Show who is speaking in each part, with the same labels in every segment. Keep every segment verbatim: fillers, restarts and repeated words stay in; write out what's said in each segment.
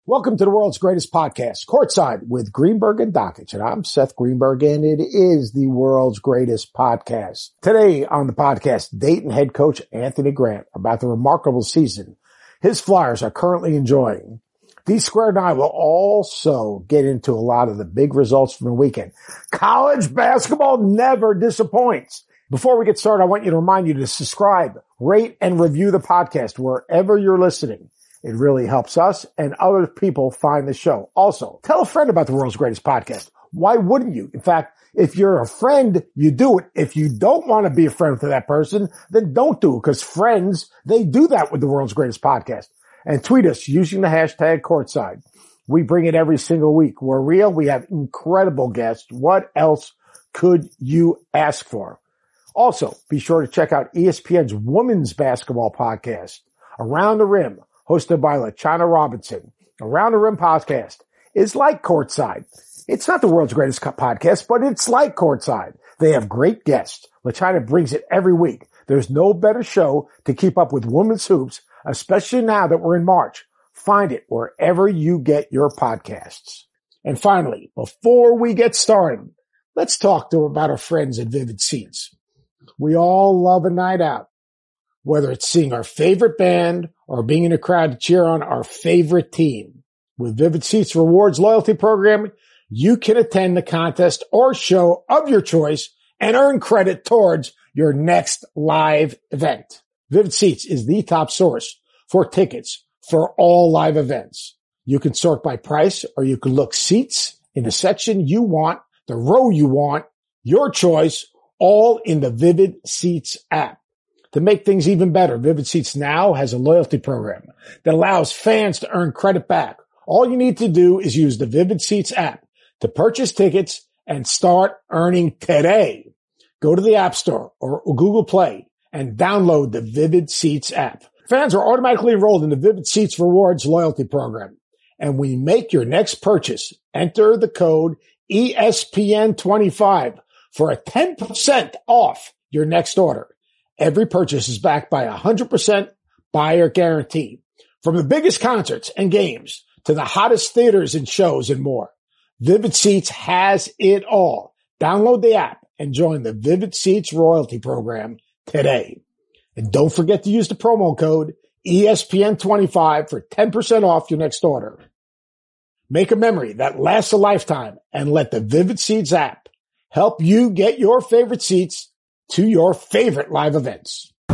Speaker 1: Welcome to the world's greatest podcast, Courtside with Greenberg and Dockich. And I'm Seth Greenberg, and it is the world's greatest podcast. Today on the podcast, Dayton head coach Anthony Grant about the remarkable season his Flyers are currently enjoying. D Squared and I will also get into a lot of the big results from the weekend. College basketball never disappoints. Before we get started, I want you to remind you to subscribe, rate, and review the podcast wherever you're listening. It really helps us and other people find the show. Also, tell a friend about the world's greatest podcast. Why wouldn't you? In fact, if you're a friend, you do it. If you don't want to be a friend to that person, then don't do it, because friends, they do that with the world's greatest podcast. And tweet us using the hashtag Courtside. We bring it every single week. We're real. We have incredible guests. What else could you ask for? Also, be sure to check out E S P N's women's basketball podcast, Around the Rim, hosted by LaChana Robinson. Around the Rim podcast is like Courtside. It's not the world's greatest podcast, but it's like Courtside. They have great guests. LaChana brings it every week. There's no better show to keep up with women's hoops, especially now that we're in March. Find it wherever you get your podcasts. And finally, before we get started, let's talk to about our friends at Vivid Seats. We all love a night out, whether it's seeing our favorite band or being in a crowd to cheer on our favorite team. With Vivid Seats Rewards loyalty program, you can attend the contest or show of your choice and earn credit towards your next live event. Vivid Seats is the top source for tickets for all live events. You can sort by price, or you can look seats in the section you want, the row you want, your choice, all in the Vivid Seats app. To make things even better, Vivid Seats now has a loyalty program that allows fans to earn credit back. All you need to do is use the Vivid Seats app to purchase tickets and start earning today. Go to the App Store or Google Play and download the Vivid Seats app. Fans are automatically enrolled in the Vivid Seats Rewards loyalty program. And when you make your next purchase, enter the code E S P N twenty-five for a ten percent off your next order. Every purchase is backed by a one hundred percent buyer guarantee. From the biggest concerts and games to the hottest theaters and shows and more, Vivid Seats has it all. Download the app and join the Vivid Seats Royalty Program today. And don't forget to use the promo code E S P N twenty-five for ten percent off your next order. Make a memory that lasts a lifetime and let the Vivid Seats app help you get your favorite seats to your favorite live events.
Speaker 2: For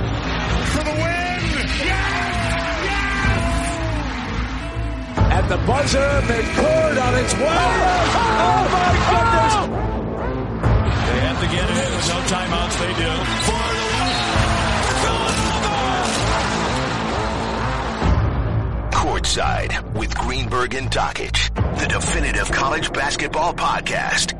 Speaker 2: the win! Yes! Yes!
Speaker 3: At the buzzer, McCord on its way. Oh, my goodness!
Speaker 2: They have to get it in with no timeouts. They do. For the win!
Speaker 4: Courtside with Greenberg and Dockich, the definitive college basketball podcast.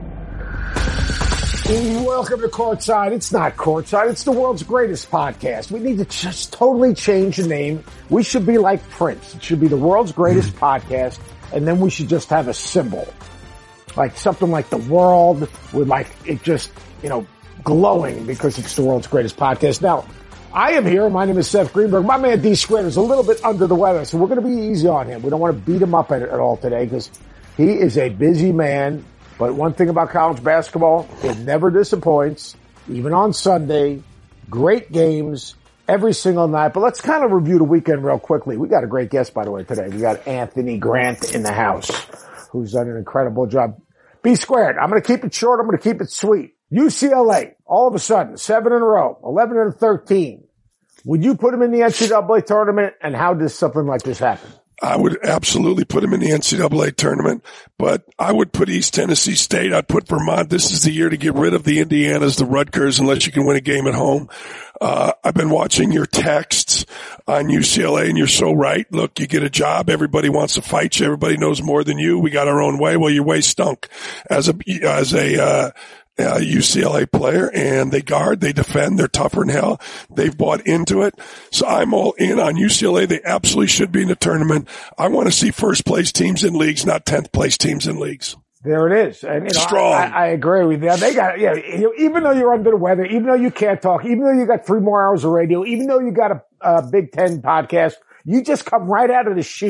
Speaker 1: Welcome to Courtside. It's not Courtside. It's the world's greatest podcast. We need to just totally change the name. We should be like Prince. It should be the world's greatest podcast, and then we should just have a symbol. Like something like the world with like it just, you know, glowing because it's the world's greatest podcast. Now, I am here. My name is Seth Greenberg. My man D Squared is a little bit under the weather, so we're going to be easy on him. We don't want to beat him up at, at all today because he is a busy man. But one thing about college basketball, it never disappoints, even on Sunday. Great games every single night. But let's kind of review the weekend real quickly. We got a great guest, by the way, today. We got Anthony Grant in the house, who's done an incredible job. B Squared, I'm going to keep it short. I'm going to keep it sweet. U C L A, all of a sudden, seven in a row, eleven and thirteen. Would you put him in the N C double A tournament? And how does something like this happen?
Speaker 5: I would absolutely put him in the N C double A tournament, but I would put East Tennessee State. I'd put Vermont. This is the year to get rid of the Indianas, the Rutgers, unless you can win a game at home. Uh, I've been watching your texts on U C L A, and you're so right. Look, you get a job. Everybody wants to fight you. Everybody knows more than you. We got our own way. Well, your way stunk as a, as a, uh, Uh, U C L A player, and they guard, they defend, they're tougher than hell. They've bought into it. So I'm all in on U C L A. They absolutely should be in the tournament. I want to see first place teams in leagues, not tenth place teams in leagues.
Speaker 1: There it is. And, you know,
Speaker 5: Strong.
Speaker 1: I, I agree with you. They got, yeah, you know, even though you're under the weather, even though you can't talk, even though you got three more hours of radio, even though you got a, a Big Ten podcast, you just come right out of the chute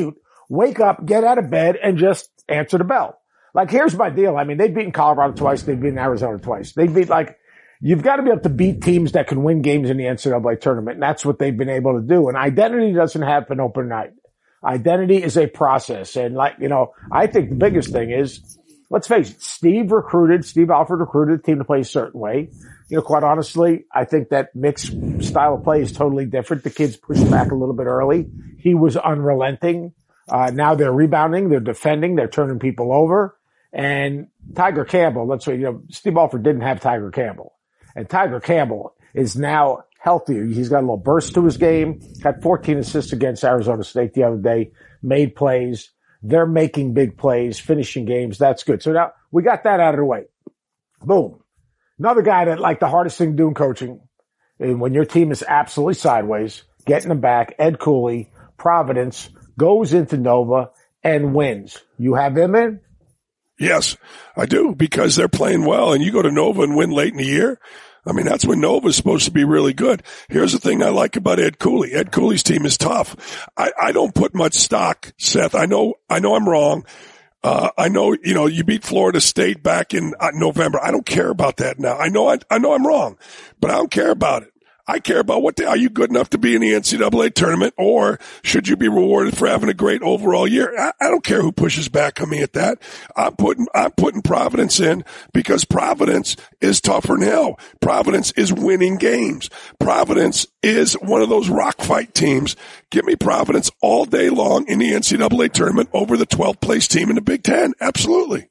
Speaker 1: wake up, get out of bed, and just answer the bell. Like, here's my deal. I mean, they've beaten Colorado twice. They've beaten Arizona twice. They beat, like, you've got to be able to beat teams that can win games in the N C double A tournament, and that's what they've been able to do. And identity doesn't happen overnight. Identity is a process. And, like, you know, I think the biggest thing is, let's face it, Steve recruited, Steve Alford recruited the team to play a certain way. You know, quite honestly, I think that Mick's style of play is totally different. The kids pushed back a little bit early. He was unrelenting. Uh, now they're rebounding, they're defending, they're turning people over. And Tiger Campbell, let's say, you know, Steve Alford didn't have Tiger Campbell. And Tiger Campbell is now healthier. He's got a little burst to his game, had fourteen assists against Arizona State the other day, made plays. They're making big plays, finishing games. That's good. So now we got that out of the way. Boom. Another guy that, like, the hardest thing to do in coaching, and when your team is absolutely sideways, getting them back, Ed Cooley, Providence, goes into Nova and wins. You have him in?
Speaker 5: Yes, I do, because they're playing well. And you go to Nova and win late in the year. I mean, that's when Nova's supposed to be really good. Here's the thing I like about Ed Cooley. Ed Cooley's team is tough. I, I don't put much stock, Seth. I know, I know I'm wrong. Uh, I know, you know, you beat Florida State back in uh, November. I don't care about that now. I know, I, I know I'm wrong, but I don't care about it. I care about what the, are you good enough to be in the N C double A tournament, or should you be rewarded for having a great overall year? I, I don't care who pushes back on me at that. I'm putting, I'm putting Providence in because Providence is tougher than hell. Providence is winning games. Providence is one of those rock fight teams. Give me Providence all day long in the N C double A tournament over the twelfth place team in the Big Ten. Absolutely.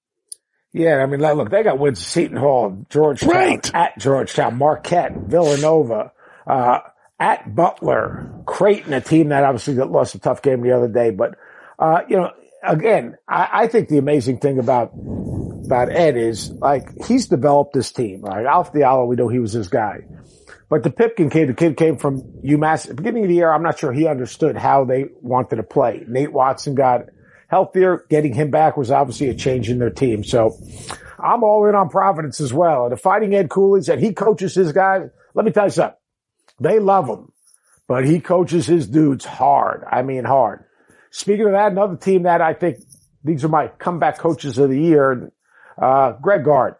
Speaker 1: Yeah, I mean, look, they got wins at Seton Hall, Georgetown,
Speaker 5: right.
Speaker 1: At Georgetown, Marquette, Villanova, uh, at Butler, Creighton, a team that obviously lost a tough game the other day. But, uh, you know, again, I, I think the amazing thing about, about Ed is, like, he's developed this team, right? Alf Diallo, we know he was his guy. But the Pipkin kid, the kid came from UMass. At the beginning of the year, I'm not sure he understood how they wanted to play. Nate Watson got healthier. Getting him back was obviously a change in their team. So I'm all in on Providence as well. And the Fighting Ed Cooley's that he coaches his guys. Let me tell you something. They love him, but he coaches his dudes hard. I mean, hard. Speaking of that, another team that I think these are my comeback coaches of the year, uh, Greg Gard.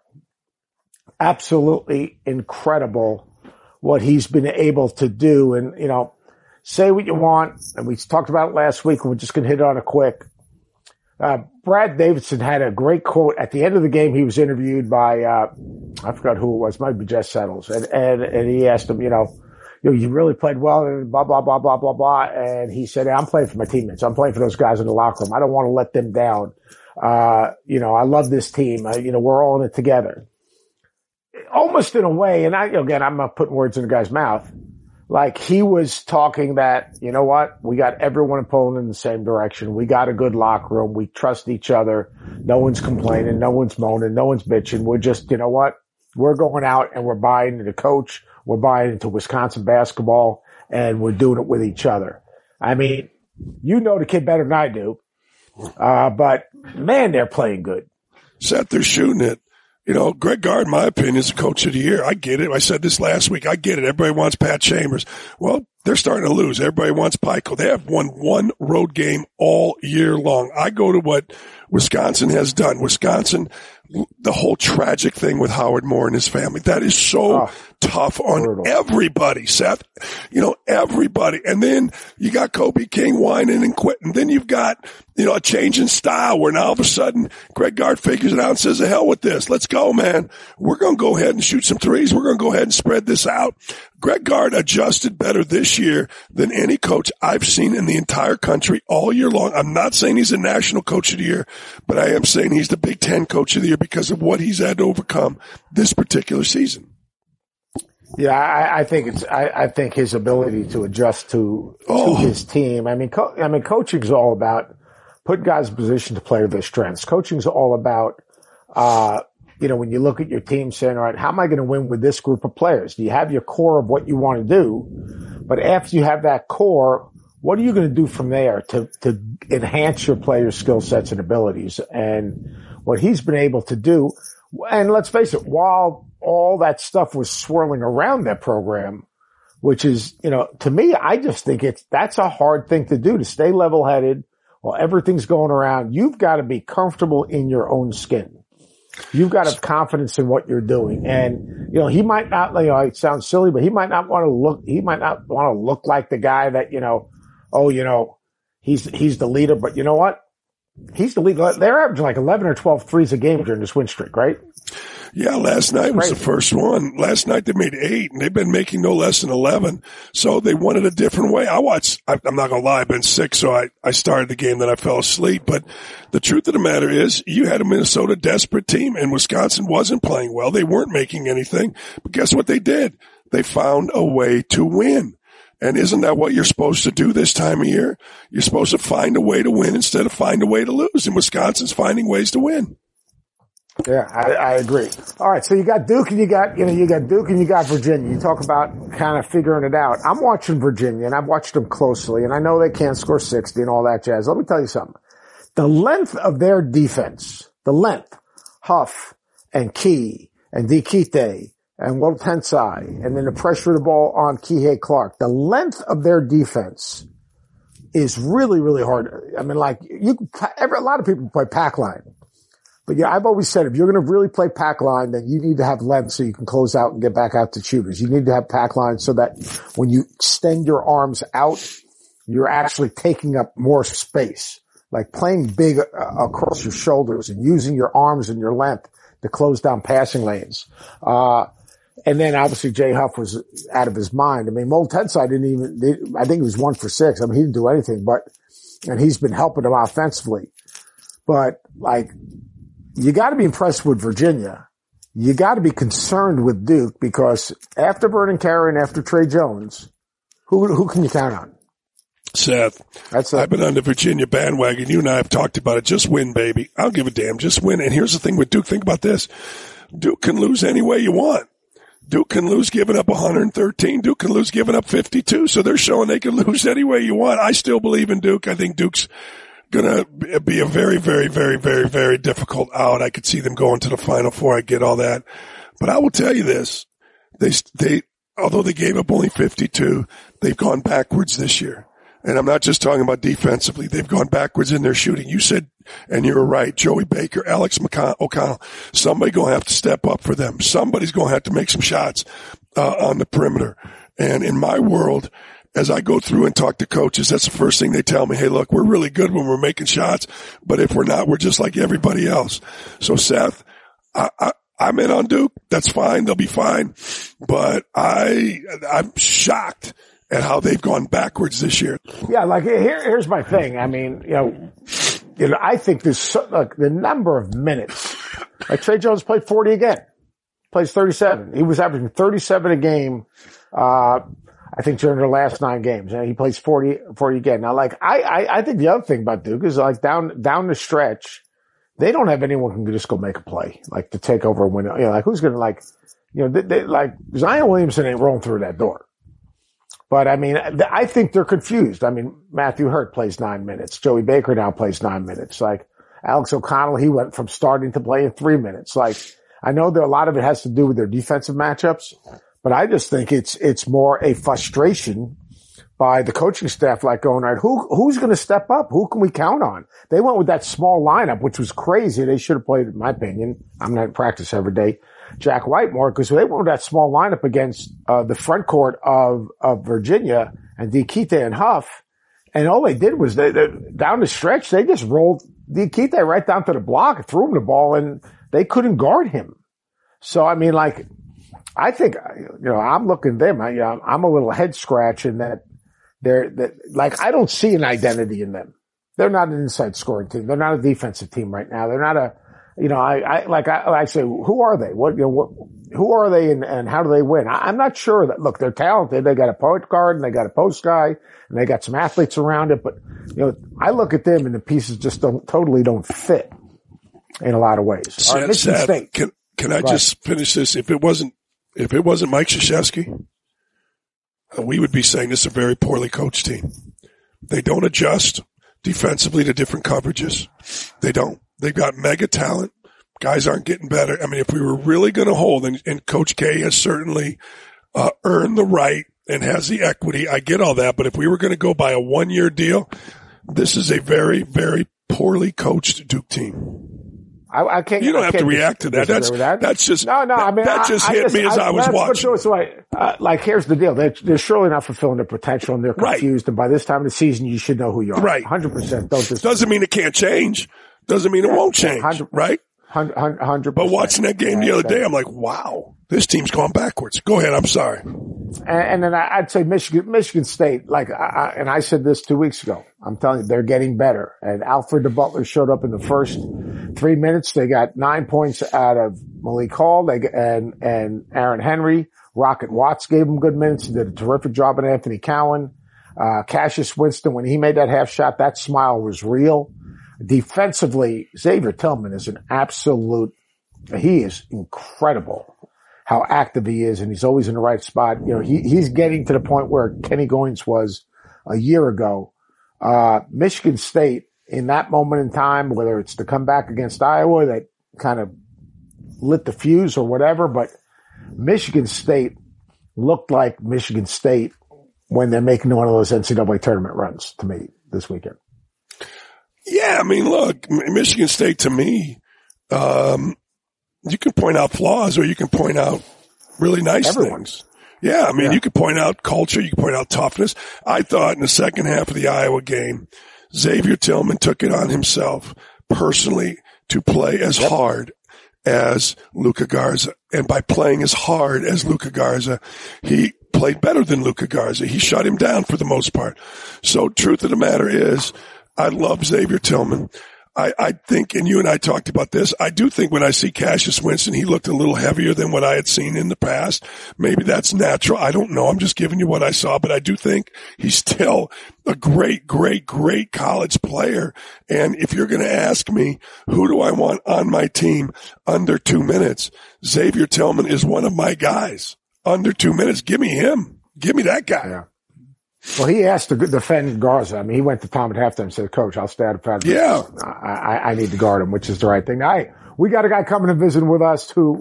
Speaker 1: Absolutely incredible what he's been able to do. And, you know, say what you want. And we talked about it last week. And we're just going to hit it on a quick. Uh, Brad Davidson had a great quote at the end of the game. He was interviewed by, uh, I forgot who it was, might be Jess Settles. And, and, and he asked him, you know, you know, you really played well and blah, blah, blah, blah, blah, blah. And he said, I'm playing for my teammates. I'm playing for those guys in the locker room. I don't want to let them down. Uh, you know, I love this team. Uh, you know, we're all in it together. Almost in a way, and I, again, I'm not putting words in the guy's mouth. Like, he was talking that, you know what, we got everyone pulling in the same direction. We got a good locker room. We trust each other. No one's complaining. No one's moaning. No one's bitching. We're just, you know what, we're going out and we're buying into the coach. We're buying into Wisconsin basketball, and we're doing it with each other. I mean, you know the kid better than I do. Uh, but man, they're playing good.
Speaker 5: Seth, they're shooting it. You know, Greg Gard, in my opinion, is the coach of the year. I get it. I said this last week. I get it. Everybody wants Pat Chambers. Well, they're starting to lose. Everybody wants Pico. They have won one road game all year long. I go to what Wisconsin has done. Wisconsin, the whole tragic thing with Howard Moore and his family, that is so oh, tough on brutal. everybody, Seth. You know, everybody. And then you got Kobe King whining and quitting. Then you've got, you know, a change in style where now all of a sudden Greg Gard figures it out and says, the hell with this. Let's go, man. We're going to go ahead and shoot some threes. We're going to go ahead and spread this out. Greg Gard adjusted better this year than any coach I've seen in the entire country all year long. I'm not saying he's a national coach of the year, but I am saying he's the Big Ten coach of the year because of what he's had to overcome this particular season.
Speaker 1: Yeah, I, I think it's. I, I think his ability to adjust to,
Speaker 5: oh.
Speaker 1: to his team. I mean, co- I mean, coaching is all about putting guys in position to play to their strengths. Coaching is all about, uh, you know, when you look at your team, saying, all right, how am I going to win with this group of players? Do you have your core of what you want to do? But after you have that core, what are you going to do from there to to enhance your players' skill sets and abilities? And what he's been able to do, and let's face it, while all that stuff was swirling around that program, which is, you know, to me, I just think it's, that's a hard thing to do, to stay level-headed while everything's going around, you've got to be comfortable in your own skin. You've got to have confidence in what you're doing. And, you know, he might not, you know, it sounds silly, but he might not want to look, he might not want to look like the guy that, you know, oh, you know, he's, he's the leader, but you know what? He's the leader. They're averaging like eleven or twelve threes a game during this win streak, right?
Speaker 5: Yeah, last night was the first one. Last night they made eight, and they've been making no less than eleven. So they won it a different way. I watched, I'm not going to lie, I've been sick, so I, I started the game, then I fell asleep. But the truth of the matter is, you had a Minnesota desperate team, and Wisconsin wasn't playing well. They weren't making anything. But guess what they did? They found a way to win. And isn't that what you're supposed to do this time of year? You're supposed to find a way to win instead of find a way to lose. And Wisconsin's finding ways to win.
Speaker 1: Yeah, I, I agree. All right, so you got Duke and you got, you know, you got Duke and you got Virginia. You talk about kind of figuring it out. I'm watching Virginia, and I've watched them closely, and I know they can't score sixty and all that jazz. Let me tell you something. The length of their defense, the length, Huff and Key and Dikite and Will Tensai, and then the pressure of the ball on Kihei Clark, the length of their defense is really, really hard. I mean, like, you, every, a lot of people play pack line. But yeah, I've always said if you're going to really play pack line, then you need to have length so you can close out and get back out to shooters. You need to have pack line so that when you extend your arms out, you're actually taking up more space. Like playing big uh, across your shoulders and using your arms and your length to close down passing lanes. Uh, and then obviously Jay Huff was out of his mind. I mean, Mo Tensai didn't even, they, I think he was one for six. I mean, he didn't do anything, but, and he's been helping them offensively. But like, you got to be impressed with Virginia. You got to be concerned with Duke because after Vernon Carey and after Trey Jones, who who can you count on?
Speaker 5: Seth,
Speaker 1: That's
Speaker 5: I've been on the Virginia bandwagon. You and I have talked about it. Just win, baby. I don't give a damn. Just win. And here's the thing with Duke. Think about this. Duke can lose any way you want. Duke can lose giving up one hundred thirteen. Duke can lose giving up fifty-two. So they're showing they can lose any way you want. I still believe in Duke. I think Duke's going to be a very, very, very, very, very difficult out. I could see them going to the Final Four. I get all that. But I will tell you this. They, they, although they gave up only fifty-two, they've gone backwards this year. And I'm not just talking about defensively. They've gone backwards in their shooting. You said, and you were right, Joey Baker, Alex O'Connell, somebody going to have to step up for them. Somebody's going to have to make some shots uh, on the perimeter. And in my world, as I go through and talk to coaches, that's the first thing they tell me. Hey, look, we're really good when we're making shots, but if we're not, we're just like everybody else. So, Seth, I, I, I'm in on Duke. That's fine. They'll be fine. But I, I'm shocked at how they've gone backwards this year.
Speaker 1: Yeah, like here, here's my thing. I mean, you know, you know, I think there's so, like the number of minutes. Like Trey Jones played forty again, plays thirty-seven. He was averaging thirty-seven a game. Uh, I think during the last nine games, and he plays forty, forty again. Now, like I, I, I think the other thing about Duke is like down, down the stretch, they don't have anyone who can just go make a play, like to take over and win. You know, like who's going to like, you know, they, they, like Zion Williamson ain't rolling through that door. But I mean, I think they're confused. I mean, Matthew Hurt plays nine minutes. Joey Baker now plays nine minutes. Like Alex O'Connell, he went from starting to playing three minutes. Like I know that a lot of it has to do with their defensive matchups, but I just think it's, it's more a frustration by the coaching staff, like going, all right, who, who's going to step up? Who can we count on? They went with that small lineup, which was crazy. They should have played, in my opinion. I'm not in practice every day. Jack White more because they went with that small lineup against uh, the front court of, of Virginia and Dikite and Huff. And all they did was they, they down the stretch, they just rolled Dikite right down to the block and threw him the ball and they couldn't guard him. So, I mean, like, I think, you know, I'm looking at them. I, you know, I'm a little head scratch in that they're, that, like, I don't see an identity in them. They're not an inside scoring team. They're not a defensive team right now. They're not a, You know, I, I, like I, I say, who are they? What, you know, what, who are they and, and how do they win? I, I'm not sure that, look, they're talented. They got a point guard and they got a post guy and they got some athletes around it. But, you know, I look at them and the pieces just don't, totally don't fit in a lot of ways.
Speaker 5: Seth,
Speaker 1: right, Michigan
Speaker 5: Seth,
Speaker 1: State.
Speaker 5: Can, can I just finish this? If it wasn't, if it wasn't Mike Krzyzewski, we would be saying this is a very poorly coached team. They don't adjust defensively to different coverages. They don't. They've got mega talent. Guys aren't getting better. I mean, if we were really going to hold, and, and Coach K has certainly uh, earned the right and has the equity, I get all that. But if we were going to go by a one-year deal, this is a very, very poorly coached Duke team.
Speaker 1: I, I can't.
Speaker 5: You don't
Speaker 1: I
Speaker 5: have
Speaker 1: can't
Speaker 5: to react to that. That's
Speaker 1: that.
Speaker 5: that's just
Speaker 1: no, no. I mean,
Speaker 5: that
Speaker 1: I,
Speaker 5: just
Speaker 1: I
Speaker 5: hit
Speaker 1: just,
Speaker 5: me as I, I was watching.
Speaker 1: So, I, uh, like, here's the deal: they're, they're surely not fulfilling their potential, and they're confused. Right. And by this time of the season, you should know who you are.
Speaker 5: Right,
Speaker 1: hundred percent. Don't just
Speaker 5: doesn't mean it can't change. Doesn't mean yeah, it won't change. one hundred Right.
Speaker 1: Hundred.
Speaker 5: But watching that game the other day, I'm like, wow, this team's gone backwards. Go ahead. I'm sorry.
Speaker 1: And, and then I'd say Michigan, Michigan State, like, I, I, and I said this two weeks ago. I'm telling you, they're getting better. And Alfred the Butler showed up in the first three minutes. They got nine points out of Malik Hall. They and and Aaron Henry. Rocket Watts gave them good minutes. He did a terrific job at Anthony Cowan. Uh, Cassius Winston, when he made that half shot, that smile was real. Defensively, Xavier Tillman is an absolute. He is incredible. How active he is, and he's always in the right spot. You know, he, he's getting to the point where Kenny Goins was a year ago. Uh, Michigan State, in that moment in time, whether it's the comeback against Iowa that kind of lit the fuse or whatever, but Michigan State looked like Michigan State when they're making one of those N C double A tournament runs to me this weekend.
Speaker 5: Yeah, I mean, look, Michigan State to me, um, you can point out flaws or you can point out really nice
Speaker 1: Everyone's.
Speaker 5: things. Yeah, I mean,
Speaker 1: yeah.
Speaker 5: you can point out culture, you can point out toughness. I thought in the second half of the Iowa game, Xavier Tillman took it on himself personally to play as yep. hard as Luka Garza. And by playing as hard as Luka Garza, he played better than Luka Garza. He shut him down for the most part. So truth of the matter is, I love Xavier Tillman. I, I think, and you and I talked about this, I do think when I see Cassius Winston, he looked a little heavier than what I had seen in the past. Maybe that's natural. I don't know. I'm just giving you what I saw, but I do think he's still a great, great, great college player. And if you're going to ask me, who do I want on my team under two minutes? Xavier Tillman is one of my guys. Under two minutes. Give me him. Give me that guy.
Speaker 1: Yeah. Well, he asked to defend Garza. I mean, he went to Tom at halftime and said, Coach, I'll stay out of front.
Speaker 5: Yeah.
Speaker 1: I, I, I need to guard him, which is the right thing. I, we got a guy coming and visiting with us who,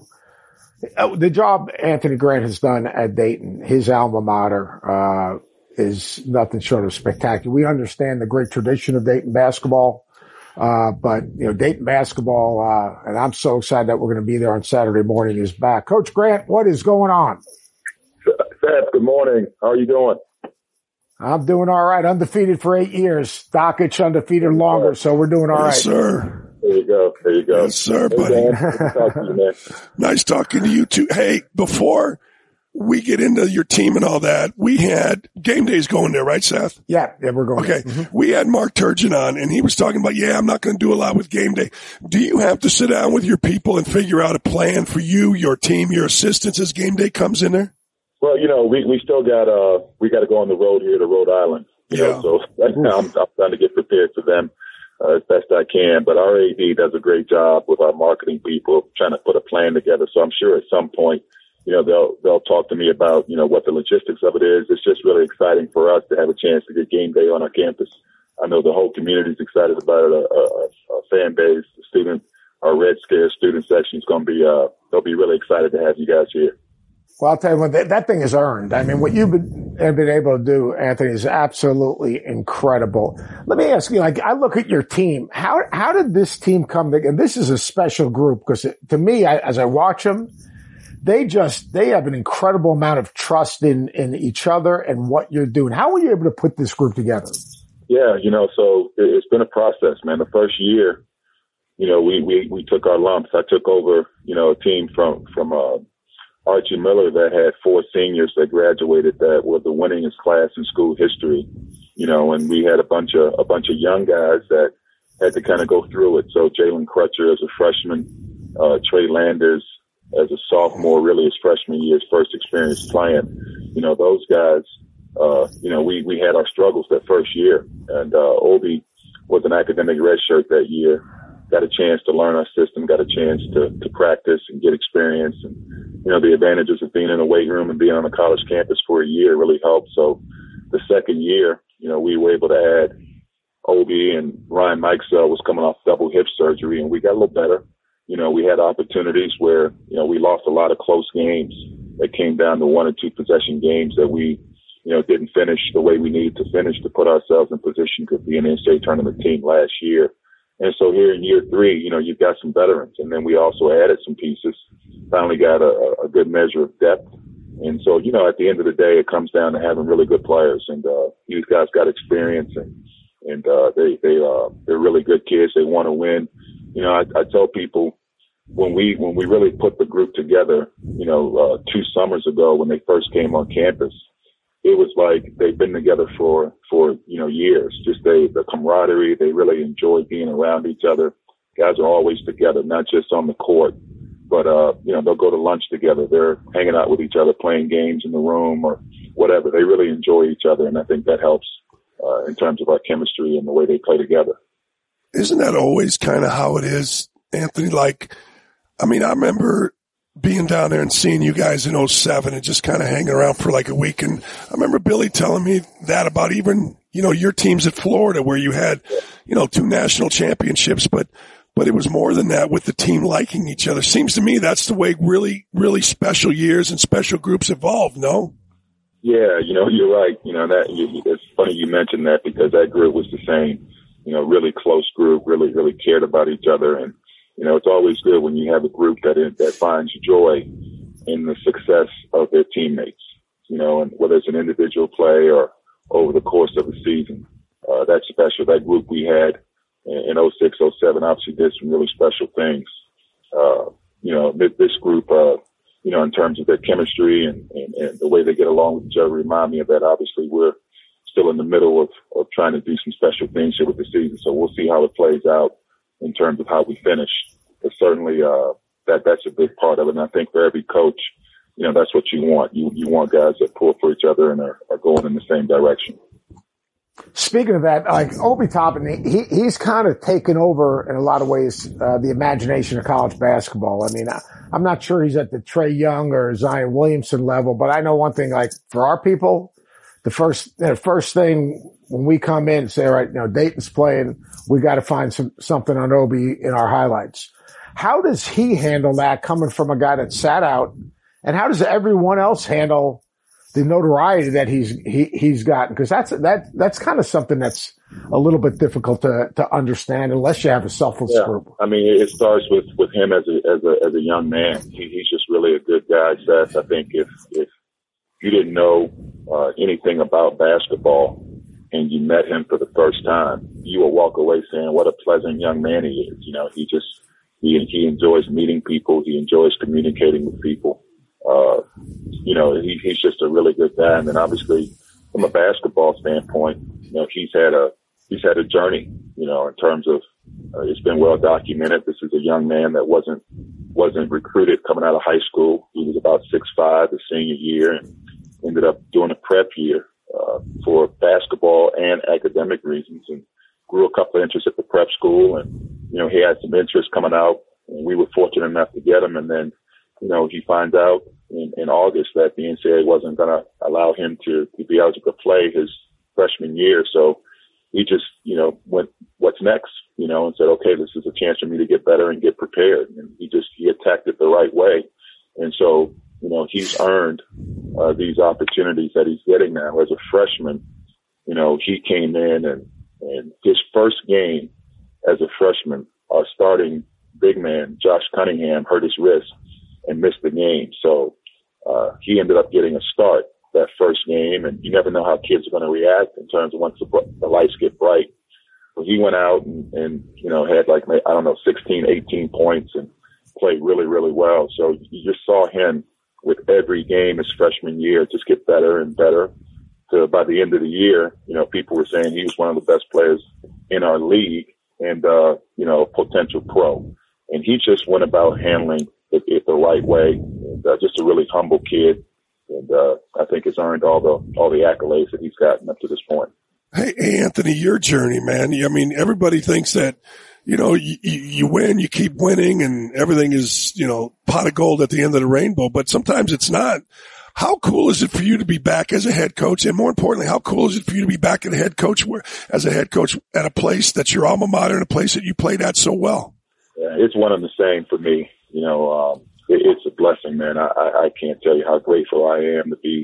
Speaker 1: uh, the job Anthony Grant has done at Dayton, his alma mater, uh, is nothing short of spectacular. We understand the great tradition of Dayton basketball. Uh, but, you know, Dayton basketball, uh, and I'm so excited that we're going to be there on Saturday morning is back. Coach Grant, what is going on?
Speaker 6: Seth, good morning. How are you doing?
Speaker 1: I'm doing all right. Undefeated for eight years. Dockich undefeated longer, so we're doing all right.
Speaker 5: Yes, sir.
Speaker 6: There you go. There you go.
Speaker 5: Yes, sir, buddy.
Speaker 6: Hey, talk to you, man.
Speaker 5: Nice talking to you too. Hey, before we get into your team and all that, we had game days going there, right, Seth?
Speaker 1: Yeah, yeah, we're going.
Speaker 5: Okay.
Speaker 1: Mm-hmm.
Speaker 5: We had Mark Turgeon on, and he was talking about, yeah, I'm not going to do a lot with game day. Do you have to sit down with your people and figure out a plan for you, your team, your assistants as game day comes in there?
Speaker 6: Well, you know, we, we still got, uh, we got to go on the road here to Rhode Island, you
Speaker 5: yeah.
Speaker 6: know, so right now I'm, I'm trying to get prepared for them, uh, as best I can. But our A D does a great job with our marketing people trying to put a plan together. So I'm sure at some point, you know, they'll, they'll talk to me about, you know, what the logistics of it is. It's just really exciting for us to have a chance to get game day on our campus. I know the whole community is excited about it. Our, our fan base, the student, our Red Scare student section is going to be, uh, they'll be really excited to have you guys here.
Speaker 1: Well, I'll tell you what, that, that thing is earned. I mean, what you've been, have been able to do, Anthony, is absolutely incredible. Let me ask you, like, I look at your team. How, how did this team come together? This is a special group because to me, I, as I watch them, they just, they have an incredible amount of trust in, in each other and what you're doing. How were you able to put this group together?
Speaker 6: Yeah, you know, so it's been a process, man. The first year, you know, we, we, we took our lumps. I took over, you know, a team from, from, uh, Archie Miller that had four seniors that graduated that were the winningest class in school history, you know, and we had a bunch of, a bunch of young guys that had to kind of go through it. So Jalen Crutcher as a freshman, uh, Trey Landers as a sophomore, really his freshman year, his first experience playing, you know, those guys, uh, you know, we, we had our struggles that first year, and, uh, Obi was an academic redshirt that year. Got a chance to learn our system, got a chance to, to practice and get experience. And, you know, the advantages of being in a weight room and being on a college campus for a year really helped. So the second year, you know, we were able to add Obi, and Ryan Mikesell was coming off double hip surgery, and we got a little better. You know, we had opportunities where, you know, we lost a lot of close games that came down to one or two possession games that we you know, didn't finish the way we needed to finish to put ourselves in position to be an N C double A tournament team last year. And so here in year three, you know, you've got some veterans, and then we also added some pieces, finally got a, a good measure of depth. And so, you know, at the end of the day, it comes down to having really good players, and uh, these guys got experience, and and uh, they they uh, they're really good kids. They want to win. You know, I, I tell people when we when we really put the group together, you know, uh, two summers ago when they first came on campus, it was like they've been together for for you know years. Just they the camaraderie. They really enjoy being around each other. Guys are always together, not just on the court. But, uh, you know, they'll go to lunch together. They're hanging out with each other, playing games in the room or whatever. They really enjoy each other, and I think that helps uh, in terms of our chemistry and the way they play together.
Speaker 5: Isn't that always kind of how it is, Anthony? Like, I mean, I remember being down there and seeing you guys in oh seven and just kind of hanging around for like a week. And I remember Billy telling me that about even, you know, your teams at Florida where you had, you know, two national championships, but But it was more than that with the team liking each other. Seems to me that's the way really, really special years and special groups evolve, no?
Speaker 6: Yeah, you know, you're right. You know, that you, it's funny you mentioned that because that group was the same, you know, really close group, really, really cared about each other. And, you know, it's always good when you have a group that that finds joy in the success of their teammates, you know, and whether it's an individual play or over the course of a season. Uh, that's special. That group we had in oh six, oh seven, obviously did some really special things. Uh, you know, this, this group, uh, you know, in terms of their chemistry and, and, and the way they get along with each other remind me of that. Obviously, we're still in the middle of, of trying to do some special things here with the season. So we'll see how it plays out in terms of how we finish. But certainly, uh, that, that's a big part of it. And I think for every coach, you know, that's what you want. You, you want guys that pull for each other and are, are going in the same direction.
Speaker 1: Speaking of that, like Obi Toppin, he he's kind of taken over in a lot of ways uh, the imagination of college basketball. I mean, I, I'm not sure he's at the Trae Young or Zion Williamson level, but I know one thing. Like for our people, the first the first thing when we come in and say, all right, you know, Dayton's playing, we got to find some something on Obi in our highlights. How does he handle that coming from a guy that sat out, and how does everyone else handle the notoriety that he's he, he's gotten? Because that's that that's kind of something that's a little bit difficult to to understand unless you have a selfless
Speaker 6: yeah.
Speaker 1: group.
Speaker 6: I mean, it starts with with him as a as a as a young man. He, he's just really a good guy, Seth. I think if if you didn't know uh, anything about basketball and you met him for the first time, you will walk away saying, "What a pleasant young man he is." You know, he just he he enjoys meeting people. He enjoys communicating with people. Uh, you know, he, he's just a really good guy. And then obviously from a basketball standpoint, you know, he's had a, he's had a journey, you know, in terms of, uh, it's been well documented. This is a young man that wasn't, wasn't recruited coming out of high school. He was about six five the senior year and ended up doing a prep year, uh, for basketball and academic reasons, and grew a couple of interests at the prep school. And, you know, he had some interest coming out, and we were fortunate enough to get him. And then, you know, he finds out in, in August that the N C double A wasn't going to allow him to, to be eligible to play his freshman year. So he just, you know, went, what's next, you know, and said, okay, this is a chance for me to get better and get prepared. And he just, he attacked it the right way. And so, you know, he's earned uh, these opportunities that he's getting now. As a freshman, you know, he came in and, and his first game as a freshman, our starting big man, Josh Cunningham, hurt his wrist and missed the game. So uh, he ended up getting a start that first game, and you never know how kids are going to react in terms of once the, the lights get bright. So he went out and, and, you know, had like, I don't know, sixteen, eighteen points and played really, really well. So you just saw him with every game his freshman year just get better and better. So by the end of the year, you know, people were saying he was one of the best players in our league and, uh, you know, potential pro. And he just went about handling it, it the right way. And, uh, just a really humble kid. And, uh, I think it's earned all the, all the accolades that he's gotten up to this point.
Speaker 5: Hey, hey, Anthony, your journey, man. I mean, everybody thinks that, you know, you, you win, you keep winning and everything is, you know, pot of gold at the end of the rainbow, but sometimes it's not. How cool is it for you to be back as a head coach? And more importantly, how cool is it for you to be back at a head coach where, as a head coach at a place that's your alma mater and a place that you played at so well?
Speaker 6: Yeah, it's one and the same for me. You know, um, it, it's a blessing, man. I, I, I can't tell you how grateful I am to be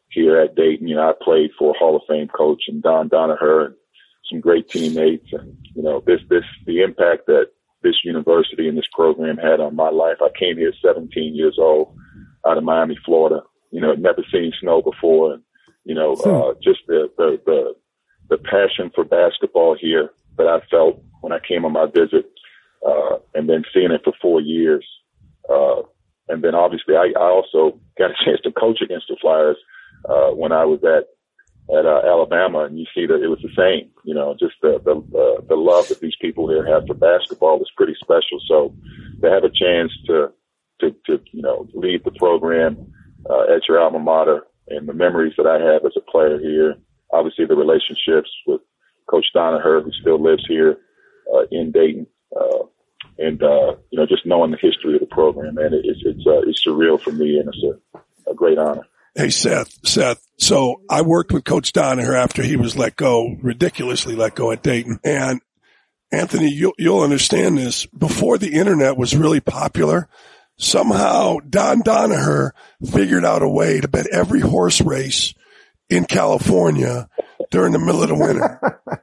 Speaker 6: here at Dayton. You know, I played for Hall of Fame coach and Don Donaher and some great teammates. And, you know, this, this, the impact that this university and this program had on my life. I came here seventeen years old out of Miami, Florida. You know, never seen snow before. And, you know, uh, just the, the, the, the passion for basketball here that I felt when I came on my visit, uh, and then seeing it for four years. Uh, and then obviously I, I also got a chance to coach against the Flyers, uh, when I was at, at, uh, Alabama, and you see that it was the same, you know, just the, the, the, the love that these people here have for basketball was pretty special. So to have a chance to, to, to, you know, lead the program, uh, at your alma mater, and the memories that I have as a player here, obviously the relationships with Coach Donaher, who still lives here, uh, in Dayton, uh, and, uh, you know, just knowing the history of the program, man, it, it's, it's, uh, it's surreal for me, and it's a, a great honor.
Speaker 5: Hey, Seth, Seth. So I worked with Coach Donaher after he was let go, ridiculously let go at Dayton. And Anthony, you'll, you'll understand this. Before the internet was really popular, somehow Don Donaher figured out a way to bet every horse race in California during the middle of the winter.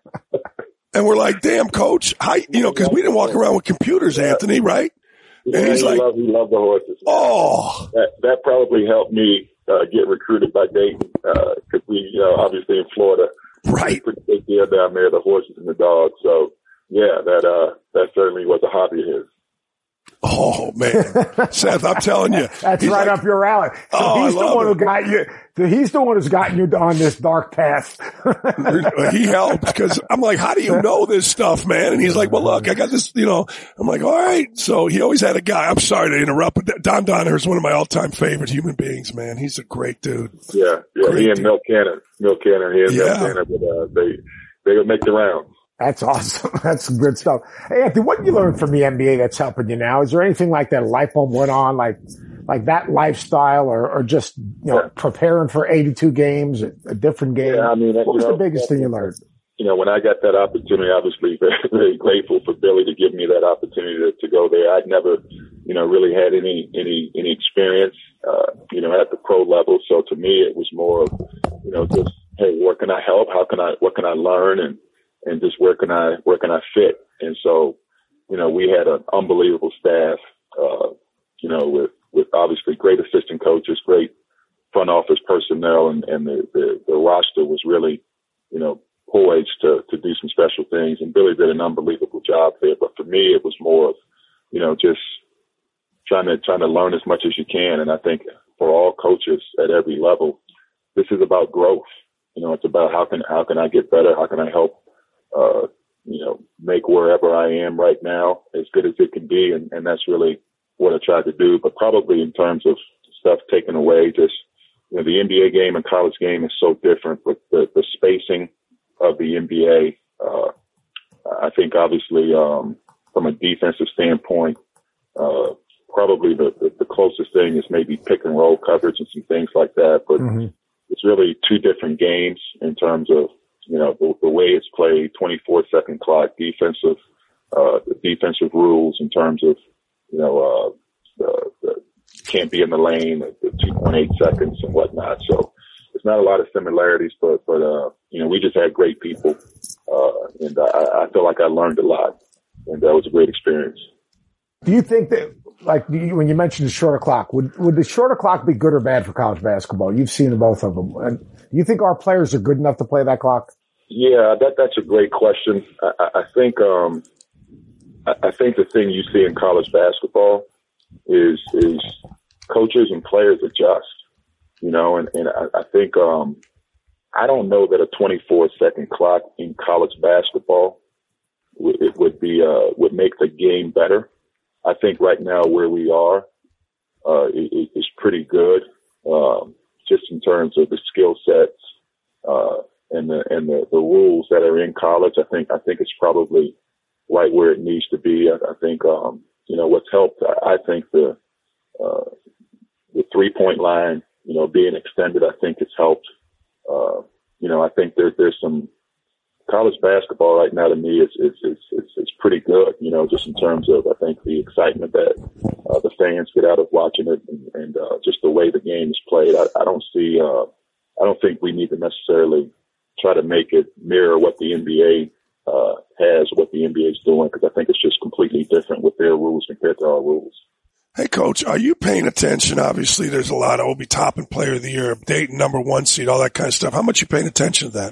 Speaker 5: And we're like, damn, Coach, how, you know, cause we didn't walk around with computers, Anthony, right?
Speaker 6: Yeah,
Speaker 5: and he's
Speaker 6: he
Speaker 5: like,
Speaker 6: loved, he loved the horses.
Speaker 5: Oh,
Speaker 6: that, that probably helped me, uh, get recruited by Dayton, uh, cause we, you know, obviously in Florida,
Speaker 5: right.
Speaker 6: Pretty big deal down there, the horses and the dogs. So yeah, that, uh, that certainly was a hobby of his.
Speaker 5: Oh man, Seth, I'm telling you,
Speaker 1: that's right like, up your alley. So
Speaker 5: oh,
Speaker 1: he's
Speaker 5: I
Speaker 1: the one
Speaker 5: it.
Speaker 1: who got you. He's the one who's gotten you on this dark path.
Speaker 5: He helped because I'm like, how do you know this stuff, man? And he's like, well, look, I got this, you know. I'm like, all right. So he always had a guy. I'm sorry to interrupt, but Don Donaher is one of my all-time favorite human beings, man. He's a great dude.
Speaker 6: Yeah, yeah.
Speaker 5: Great
Speaker 6: he and
Speaker 5: dude.
Speaker 6: Milt Cannon, Milt Cannon, he and
Speaker 5: Yeah.
Speaker 6: Milt Cannon, but uh, they they would make the rounds.
Speaker 1: That's awesome. That's some good stuff. Hey, Anthony, what did you learn from the N B A that's helping you now? Is there anything like that light bulb went on, like, like that lifestyle or, or just, you know,
Speaker 6: Yeah.
Speaker 1: preparing for eighty-two games, a, a different game?
Speaker 6: Yeah, I mean,
Speaker 1: what was
Speaker 6: you know,
Speaker 1: the biggest thing you learned?
Speaker 6: You know, when I got that opportunity, obviously very, very grateful for Billy to give me that opportunity to, to go there. I'd never, you know, really had any, any, any experience, uh, you know, at the pro level. So to me, it was more of, you know, just, hey, where can I help? How can I, what can I learn? And, and just where can I, where can I fit? And so, you know, we had an unbelievable staff, uh, you know, with, with obviously great assistant coaches, great front office personnel, and, and the, the, the roster was really, you know, poised to, to do some special things. And Billy did an unbelievable job there. But for me, it was more of, you know, just trying to, trying to learn as much as you can. And I think for all coaches at every level, this is about growth. You know, it's about how can, how can I get better? How can I help, uh, you know, make wherever I am right now as good as it can be. And, and that's really what I tried to do. But probably in terms of stuff taken away, just, you know, the N B A game and college game is so different, but the, the spacing of the N B A, uh, I think obviously, um, from a defensive standpoint, uh, probably the, the, the closest thing is maybe pick and roll coverage and some things like that. But mm-hmm. it's really two different games in terms of, you know, the, the way it's played, twenty-four second clock, defensive, uh, the defensive rules in terms of, you know, uh, the, the can't be in the lane, the two point eight seconds and whatnot. So there's not a lot of similarities, but, but, uh, you know, we just had great people. Uh, and I, I feel like I learned a lot, and that was a great experience.
Speaker 1: Do you think that, like, do you, when you mentioned the shorter clock, would, would the shorter clock be good or bad for college basketball? You've seen both of them. And do you think our players are good enough to play that clock?
Speaker 6: Yeah, that, that's a great question. I, I think, um, I, I think the thing you see in college basketball is, is coaches and players adjust, you know, and, and I, I think, um, I don't know that a twenty-four second clock in college basketball w- it would be, uh, would make the game better. I think right now where we are, uh, is, is pretty good, um, just in terms of the skill sets, uh, and the, and the, the rules that are in college. I think, I think it's probably right where it needs to be. I, I think, um, you know, what's helped, I, I think the, uh, the three point line, you know, being extended, I think it's helped. Uh, you know, I think there's, there's some college basketball right now to me is, is, is, is, is pretty good, you know, just in terms of, I think the excitement that, uh, the fans get out of watching it and, and uh, just the way the game is played. I, I don't see, uh, I don't think we need to necessarily try to make it mirror what the N B A uh, has, what the N B A is doing, because I think it's just completely different with their rules compared to our rules.
Speaker 5: Hey, Coach, are you paying attention? Obviously, there's a lot of Obi Toppin Player of the Year, Dayton number one seed, all that kind of stuff. How much are you paying attention to that?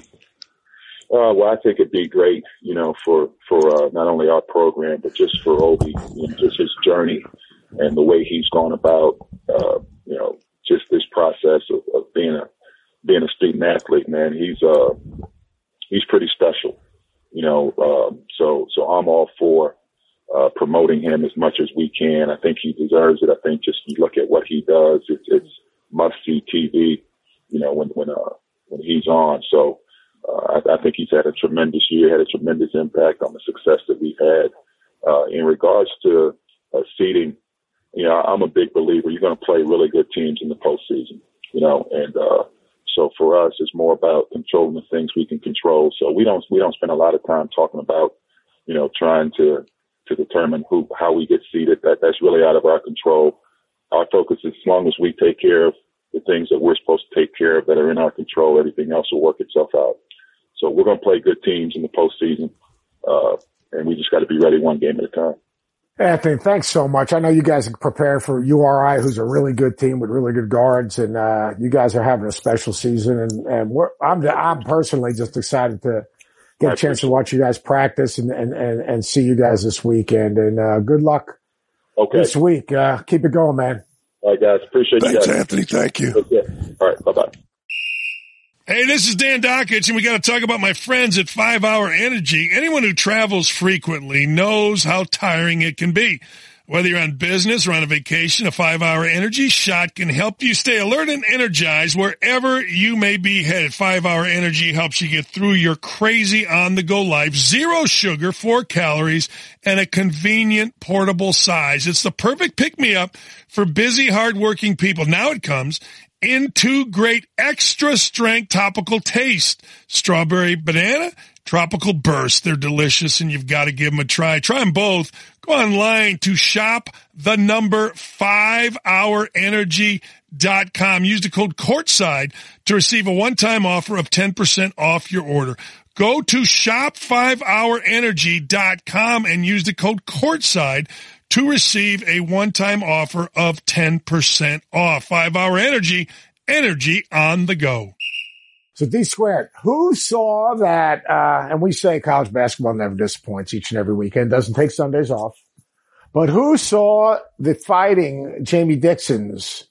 Speaker 6: Uh, well, I think it'd be great, you know, for, for uh, not only our program, but just for Obi, you know, just his journey and the way he's gone about, uh, you know, just this process of, of being a being a student athlete, man. He's uh, he's pretty special, you know. Um, so so I'm all for uh, promoting him as much as we can. I think he deserves it. I think just you look at what he does, it's, it's must see T V, you know, when when uh, when he's on. So. Uh, I, I think he's had a tremendous year, had a tremendous impact on the success that we've had. Uh, in regards to uh, seeding, you know, I'm a big believer you're going to play really good teams in the postseason, you know, and uh, so for us, it's more about controlling the things we can control. So we don't we don't spend a lot of time talking about, you know, trying to to determine who how we get seeded. That that's really out of our control. Our focus is as long as we take care of the things that we're supposed to take care of that are in our control, everything else will work itself out. So we're going to play good teams in the postseason, uh, and we just got to be ready one game at a time.
Speaker 1: Anthony, thanks so much. I know you guys are prepared for U R I, who's a really good team with really good guards, and uh, you guys are having a special season. And, and we're, I'm I'm personally just excited to get a chance to watch you guys practice and and, and, and see you guys this weekend. And uh, good luck
Speaker 6: okay.
Speaker 1: this week. Uh, keep it going, man.
Speaker 6: All right, guys. Appreciate
Speaker 5: Thanks,
Speaker 6: you guys.
Speaker 5: Anthony. Thank you.
Speaker 6: Okay. All right. Bye-bye.
Speaker 2: Hey, this is Dan Dakich, and we got to talk about my friends at five hour Energy. Anyone who travels frequently knows how tiring it can be. Whether you're on business or on a vacation, a five hour Energy shot can help you stay alert and energized wherever you may be headed. five hour Energy helps you get through your crazy on-the-go life. Zero sugar, four calories, and a convenient portable size. It's the perfect pick-me-up for busy, hard-working people. Now it comes in two great extra strength topical taste. Strawberry banana, tropical burst. They're delicious and you've got to give them a try. Try them both. Go online to shop the number five hour energy dot com. Use the code courtside to receive a one-time offer of ten percent off your order. Go to shop five hour energy dot com and use the code courtside to receive a one-time offer of ten percent off. five hour Energy, energy on the go.
Speaker 1: So D Squared, who saw that, uh, and we say college basketball never disappoints each and every weekend, doesn't take Sundays off, but who saw the Fighting Jamie Dixons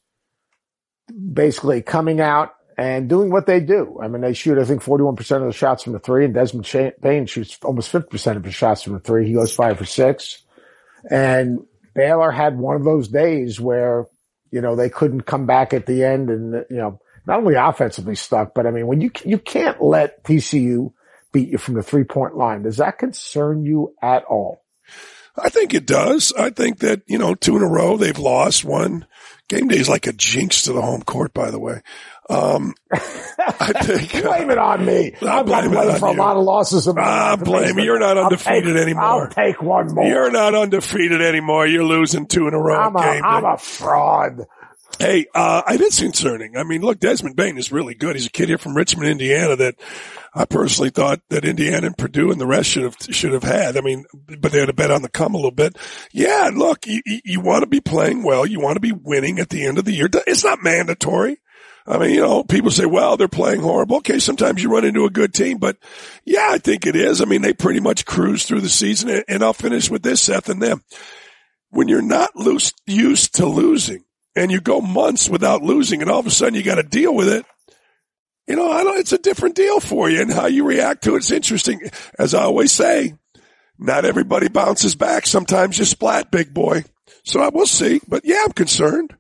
Speaker 1: basically coming out and doing what they do? I mean, they shoot, I think, forty-one percent of the shots from the three, and Desmond Payne shoots almost fifty percent of his shots from the three. He goes five for six. And Baylor had one of those days where, you know, they couldn't come back at the end and, you know, not only offensively stuck, but I mean, when you, you can't let T C U beat you from the three point line. Does that concern you at all?
Speaker 5: I think it does. I think that, you know, two in a row, they've lost one. Game day is like a jinx to the home court, by the way. Um, I think,
Speaker 1: blame it on me. I've got blamed for a lot of losses. Of
Speaker 5: ah, blame me. You're not undefeated
Speaker 1: take,
Speaker 5: anymore.
Speaker 1: I'll take one more.
Speaker 5: You're not undefeated anymore. You're losing two in a row.
Speaker 1: I'm a,
Speaker 5: game
Speaker 1: I'm
Speaker 5: day.
Speaker 1: a fraud.
Speaker 5: Hey, uh, it is concerning. I mean, look, Desmond Payne is really good. He's a kid here from Richmond, Indiana that I personally thought that Indiana and Purdue and the rest should have, should have had. I mean, but they had to bet on the come a little bit. Yeah, look, you, you want to be playing well. You want to be winning at the end of the year. It's not mandatory. I mean, you know, people say, well, they're playing horrible. Okay, sometimes you run into a good team, but yeah, I think it is. I mean, they pretty much cruise through the season, and I'll finish with this, Seth, and them. When you're not loose, used to losing, and you go months without losing, and all of a sudden you got to deal with it, you know, I don't, it's a different deal for you, and how you react to it's interesting. As I always say, not everybody bounces back. Sometimes you splat, big boy. So I will see, but yeah, I'm concerned.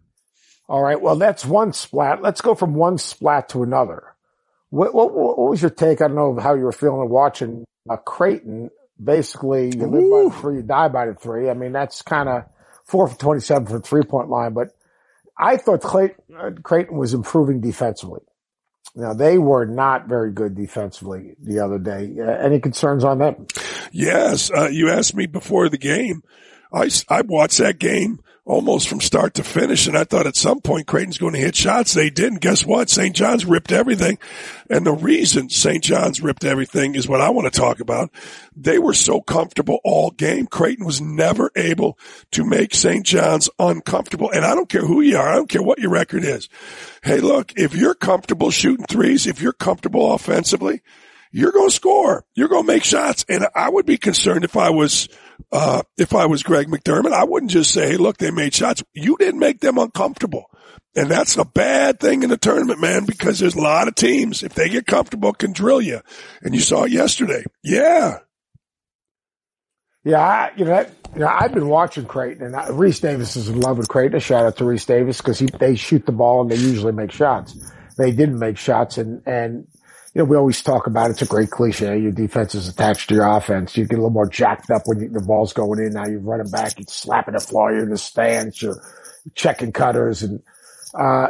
Speaker 1: All right. Well, that's one splat. Let's go from one splat to another. What, what, what was your take? I don't know how you were feeling watching uh, Creighton. Basically, you live by the three, you die by the three. I mean, that's kind of four for twenty-seven for the three-point line. But I thought Clayton, uh, Creighton was improving defensively. Now, they were not very good defensively the other day. Uh, any concerns on that?
Speaker 5: Yes. Uh, you asked me before the game I, I watched that game almost from start to finish, and I thought at some point Creighton's going to hit shots. They didn't. Guess what? Saint John's ripped everything. And the reason Saint John's ripped everything is what I want to talk about. They were so comfortable all game. Creighton was never able to make Saint John's uncomfortable. And I don't care who you are. I don't care what your record is. Hey, look, if you're comfortable shooting threes, if you're comfortable offensively, you're going to score. You're going to make shots. And I would be concerned if I was Uh, if I was Greg McDermott, I wouldn't just say, hey, look, they made shots. You didn't make them uncomfortable. And that's a bad thing in the tournament, man, because there's a lot of teams, if they get comfortable, can drill you. And you saw it yesterday. Yeah.
Speaker 1: Yeah, I, you know, that, you know, I've been watching Creighton, and I, Reese Davis is in love with Creighton. A shout out to Reese Davis because they shoot the ball and they usually make shots. They didn't make shots, and, and, you know, we always talk about, it's a great cliche, your defense is attached to your offense. You get a little more jacked up when you, the ball's going in. Now you're running back, you're slapping the floor, you're in the stands, you're checking cutters. And, uh,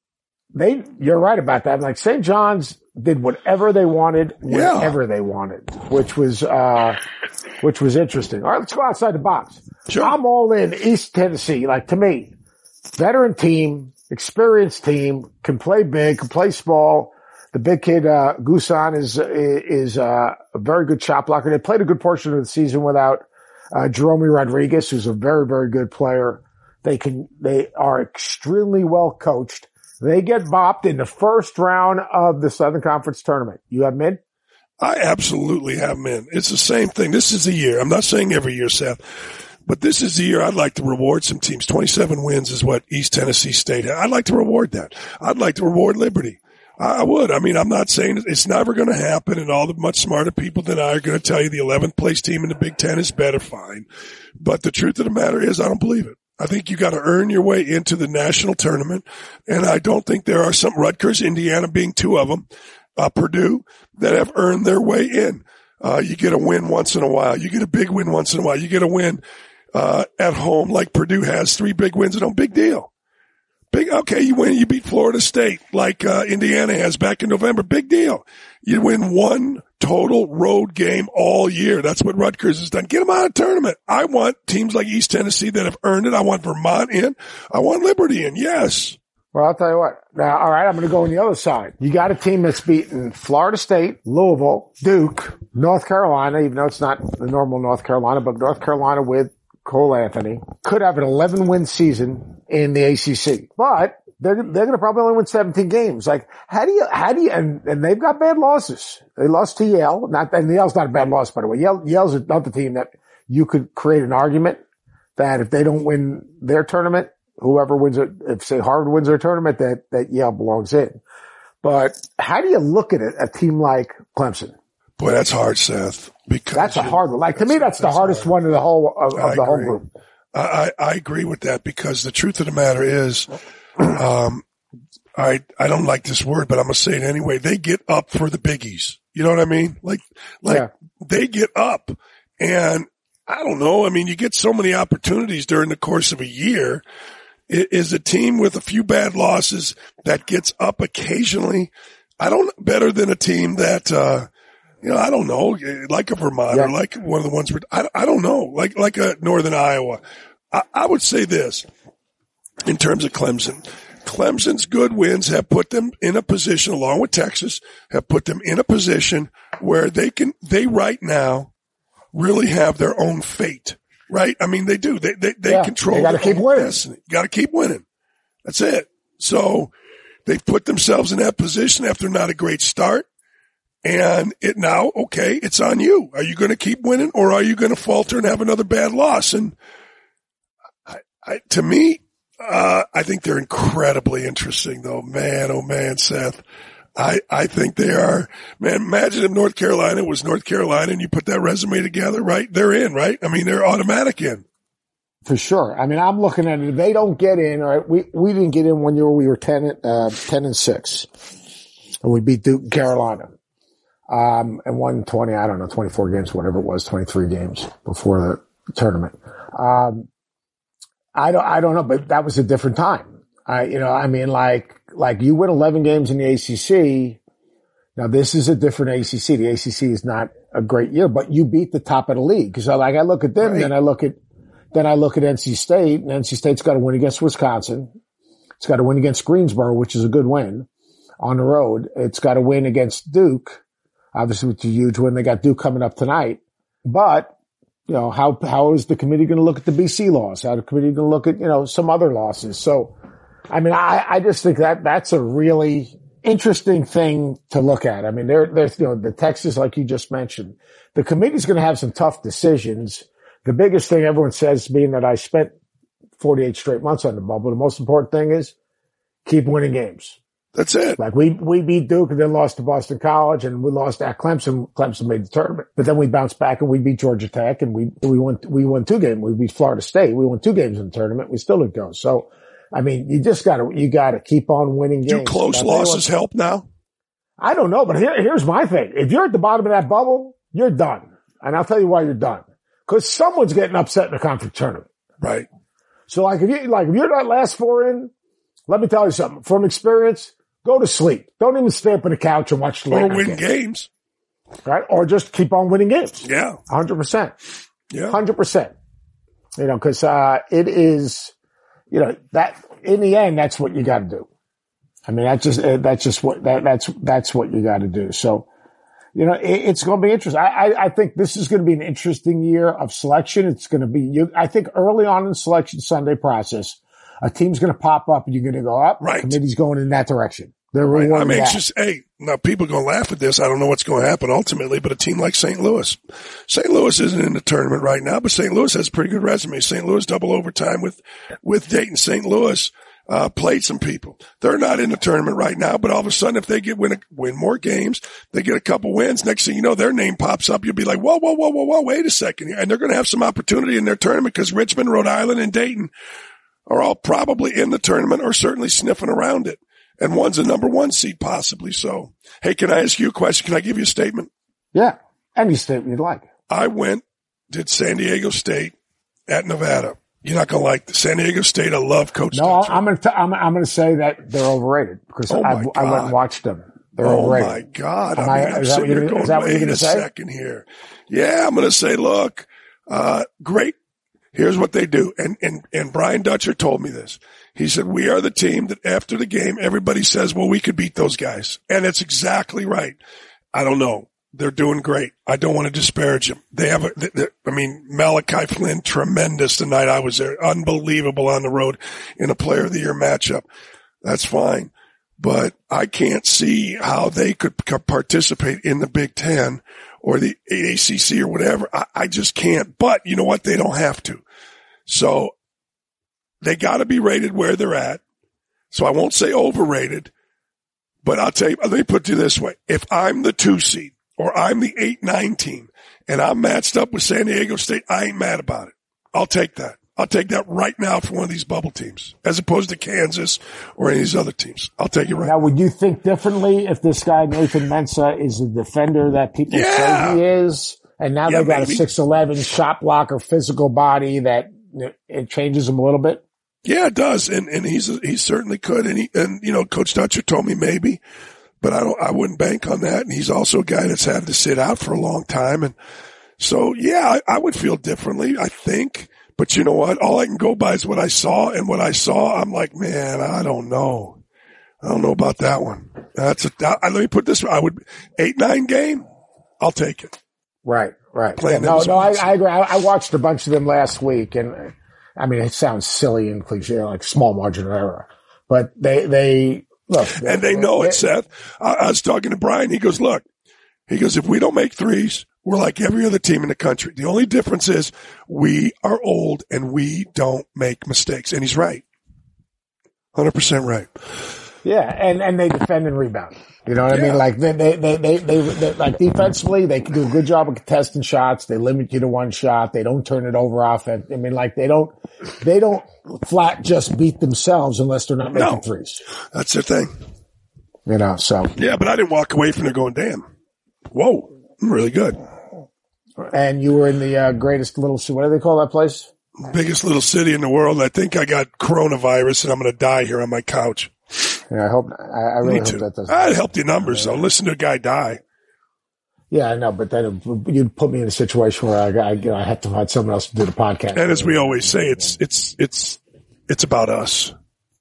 Speaker 1: they, you're right about that. Like Saint John's did whatever they wanted, whenever yeah. they wanted, which was, uh, which was interesting. All right, let's go outside the box.
Speaker 5: Sure.
Speaker 1: I'm all in East Tennessee. Like to me, veteran team, experienced team, can play big, can play small. The big kid, uh, Gusan is, is, uh, a very good shot blocker. They played a good portion of the season without, uh, Jerome Rodriguez, who's a very, very good player. They can, they are extremely well coached. They get bopped in the first round of the Southern Conference tournament. You have mid?
Speaker 5: I absolutely have mid. It's the same thing. This is the year. I'm not saying every year, Seth, but this is the year I'd like to reward some teams. twenty-seven wins is what East Tennessee State had. I'd like to reward that. I'd like to reward Liberty. I would. I mean, I'm not saying it's never going to happen, and all the much smarter people than I are going to tell you the eleventh place team in the Big Ten is better, fine. But the truth of the matter is I don't believe it. I think you got to earn your way into the national tournament, and I don't think there are some Rutgers, Indiana being two of them, uh, Purdue, that have earned their way in. Uh, you get a win once in a while. You get a big win once in a while. You get a win, uh, at home like Purdue has, three big wins at home. Big deal. Big, okay, you win, you beat Florida State like, uh, Indiana has back in November. Big deal. You win one total road game all year. That's what Rutgers has done. Get them out of the tournament. I want teams like East Tennessee that have earned it. I want Vermont in. I want Liberty in. Yes.
Speaker 1: Well, I'll tell you what. Now, all right, I'm going to go on the other side. You got a team that's beaten Florida State, Louisville, Duke, North Carolina, even though it's not the normal North Carolina, but North Carolina with Cole Anthony could have an eleven win season in the A C C, but they're, they're going to probably only win seventeen games. Like, how do you, how do you, and, and they've got bad losses. They lost to Yale. Not, and Yale's not a bad loss, by the way. Yale, Yale's another team that you could create an argument that if they don't win their tournament, whoever wins it, if say Harvard wins their tournament, that, that Yale belongs in. But how do you look at it, a team like Clemson?
Speaker 5: Boy, that's hard, Seth. Because
Speaker 1: that's a hard one. Like to me, that's, that's the hardest hard. one of the whole of, of the whole group.
Speaker 5: I, I agree with that because the truth of the matter is, um, I I don't like this word, but I'm gonna say it anyway. They get up for the biggies. You know what I mean? Like like yeah. They get up, and I don't know. I mean, you get so many opportunities during the course of a year. It is a team with a few bad losses that gets up occasionally. I don't better than a team that. uh You know, I don't know, like a Vermont yeah. or like one of the ones, I, I don't know, like, like a Northern Iowa. I, I would say this in terms of Clemson. Clemson's good wins have put them in a position, along with Texas, have put them in a position where they can, they right now really have their own fate, right? I mean, they do. They, they, they yeah, control
Speaker 1: they gotta
Speaker 5: their
Speaker 1: keep
Speaker 5: own
Speaker 1: winning.
Speaker 5: destiny. Got to keep winning. That's it. So they've put themselves in that position after not a great start. And it now, okay, it's on you. Are you going to keep winning or are you going to falter and have another bad loss? And I, I, to me, uh, I think they're incredibly interesting though. Man, oh man, Seth. I, I think they are, man, imagine if North Carolina was North Carolina and you put that resume together, right? They're in, right? I mean, they're automatic in.
Speaker 1: For sure. I mean, I'm looking at it. If they don't get in, all right, we, we didn't get in one year. We were ten, uh, ten and six and we beat Duke Carolina. Um, and won twenty, I don't know, twenty-four games, whatever it was, twenty-three games before the tournament. Um, I don't, I don't know, but that was a different time. I, you know, I mean, like, like you win eleven games in the A C C. Now this is a different A C C. The A C C is not a great year, but you beat the top of the league. So like I look at them
Speaker 5: right.
Speaker 1: and I look at, then I look at N C State, and N C State's got to win against Wisconsin. It's got to win against Greensboro, which is a good win on the road. It's got to win against Duke, obviously, which is a huge win. They got Duke coming up tonight. But, you know, how how is the committee going to look at the B C loss? How is the committee going to look at, you know, some other losses? So, I mean, I, I just think that that's a really interesting thing to look at. I mean, there, there's, you know, the Texas, like you just mentioned, the committee's going to have some tough decisions. The biggest thing everyone says, being that I spent forty-eight straight months on the bubble, the most important thing is keep winning games.
Speaker 5: That's it.
Speaker 1: Like we, we beat Duke and then lost to Boston College, and we lost at Clemson. Clemson made the tournament, but then we bounced back and we beat Georgia Tech, and we, we won, we won two games. We beat Florida State. We won two games in the tournament. We still didn't go. So, I mean, you just gotta, you gotta keep on winning games.
Speaker 5: Do close losses help now?
Speaker 1: I don't know, but here, here's my thing. If you're at the bottom of that bubble, you're done. And I'll tell you why you're done. Cause someone's getting upset in the conference tournament.
Speaker 5: Right.
Speaker 1: So like if you, like if you're not last four in, let me tell you something. From experience, go to sleep. Don't even stay up on the couch and watch the
Speaker 5: Or
Speaker 1: late
Speaker 5: win
Speaker 1: games.
Speaker 5: games.
Speaker 1: Right? Or just keep on winning games.
Speaker 5: Yeah.
Speaker 1: one hundred percent.
Speaker 5: Yeah.
Speaker 1: one hundred percent. You know, cause, uh, it is, you know, that in the end, that's what you got to do. I mean, that's just, that's just what, that, that's, that's what you got to do. So, you know, it, it's going to be interesting. I, I, I think this is going to be an interesting year of selection. It's going to be, you, I think early on in the selection Sunday process, a team's going to pop up and you're going to go up.
Speaker 5: Right.
Speaker 1: The committee's going in that direction. They're
Speaker 5: Right.
Speaker 1: rewarding
Speaker 5: I'm
Speaker 1: that.
Speaker 5: anxious. Hey, now people are going to laugh at this. I don't know what's going to happen ultimately, but a team like Saint Louis, Saint Louis isn't in the tournament right now, but Saint Louis has a pretty good resume. Saint Louis double overtime with, with Dayton. Saint Louis, uh, played some people. They're not in the tournament right now, but all of a sudden, if they get win, a, win more games, they get a couple wins. Next thing you know, their name pops up. You'll be like, whoa, whoa, whoa, whoa, whoa, wait a second. And they're going to have some opportunity in their tournament because Richmond, Rhode Island, and Dayton are all probably in the tournament or certainly sniffing around it. And one's a number one seed possibly. So, hey, can I ask you a question? Can I give you a statement?
Speaker 1: Yeah. Any statement you'd like.
Speaker 5: I went, did San Diego State at Nevada. You're not going to like this. San Diego State. I love Coach
Speaker 1: No,
Speaker 5: Dutcher.
Speaker 1: I'm going to, I'm, I'm going to say that they're overrated because
Speaker 5: Oh
Speaker 1: I,
Speaker 5: my
Speaker 1: I went
Speaker 5: God.
Speaker 1: and watched them. They're
Speaker 5: Oh
Speaker 1: overrated.
Speaker 5: my God.
Speaker 1: Am
Speaker 5: I
Speaker 1: I-
Speaker 5: mean, I'm
Speaker 1: is that
Speaker 5: sitting
Speaker 1: what you're
Speaker 5: here
Speaker 1: gonna-
Speaker 5: going,
Speaker 1: is that what you're
Speaker 5: wait
Speaker 1: gonna
Speaker 5: a
Speaker 1: say?
Speaker 5: second here. Yeah, I'm going to say, look, uh, great. Here's what they do. And, and, and Brian Dutcher told me this. He said, we are the team that after the game, everybody says, well, we could beat those guys. And it's exactly right. I don't know. They're doing great. I don't want to disparage them. They have a, they, they, I mean, Malachi Flynn, tremendous the night I was there. Unbelievable on the road in a player of the year matchup. That's fine. But I can't see how they could participate in the Big Ten or the A C C or whatever. I, I just can't. But you know what? They don't have to. So they got to be rated where they're at. So I won't say overrated, but I'll tell you, let me put it this way. If I'm the two seed or I'm the eight nine team and I'm matched up with San Diego State, I ain't mad about it. I'll take that. I'll take that right now for one of these bubble teams as opposed to Kansas or any of these other teams. I'll take it right
Speaker 1: Now,
Speaker 5: now.
Speaker 1: would you think differently if this guy, Nathan Mensah, is the defender that people
Speaker 5: Yeah.
Speaker 1: say he is? And now
Speaker 5: Yeah,
Speaker 1: they got
Speaker 5: maybe.
Speaker 1: a six eleven shot blocker physical body that it changes him a little bit?
Speaker 5: Yeah, it does. And, and he's, he certainly could. And he, and, you know, Coach Dutcher told me maybe, but I don't, I wouldn't bank on that. And he's also a guy that's had to sit out for a long time. And so, yeah, I, I would feel differently, I think. But you know what? All I can go by is what I saw, and what I saw, I'm like, man, I don't know. I don't know about that one. That's a, I, let me put this, I would, eight, nine game, I'll take it.
Speaker 1: Right, right. Yeah,
Speaker 5: Playing
Speaker 1: no,
Speaker 5: them
Speaker 1: no, I,
Speaker 5: zones.
Speaker 1: I agree. I, I watched a bunch of them last week, and I mean, it sounds silly and cliche, like small margin of error, but they, they, look.
Speaker 5: And they know it, Seth. I, I was talking to Brian. He goes, look, he goes, if we don't make threes, we're like every other team in the country. The only difference is we are old and we don't make mistakes. And he's right. one hundred percent right.
Speaker 1: Yeah, and, and they defend and rebound. You know what I
Speaker 5: Yeah.
Speaker 1: mean? Like they, they, they, they, they, they, like defensively, they can do a good job of contesting shots. They limit you to one shot. They don't turn it over offense. I mean, like they don't, they don't flat just beat themselves unless they're not making
Speaker 5: No.
Speaker 1: threes.
Speaker 5: That's the thing.
Speaker 1: You know, so.
Speaker 5: Yeah, but I didn't walk away from there going, damn, whoa, I'm really good.
Speaker 1: And you were in the uh, greatest little, what do they call that place?
Speaker 5: Biggest little city in the world. I think I got coronavirus and I'm going to die here on my couch.
Speaker 1: Yeah, I hope, I, I really
Speaker 5: Me
Speaker 1: hope
Speaker 5: too.
Speaker 1: that doesn't.
Speaker 5: I'd help the numbers though. Listen to a guy die.
Speaker 1: Yeah, I know, but then it, you'd put me in a situation where I, I, you know, I have to find someone else to do the podcast.
Speaker 5: And as we always say, it's it's it's it's about us.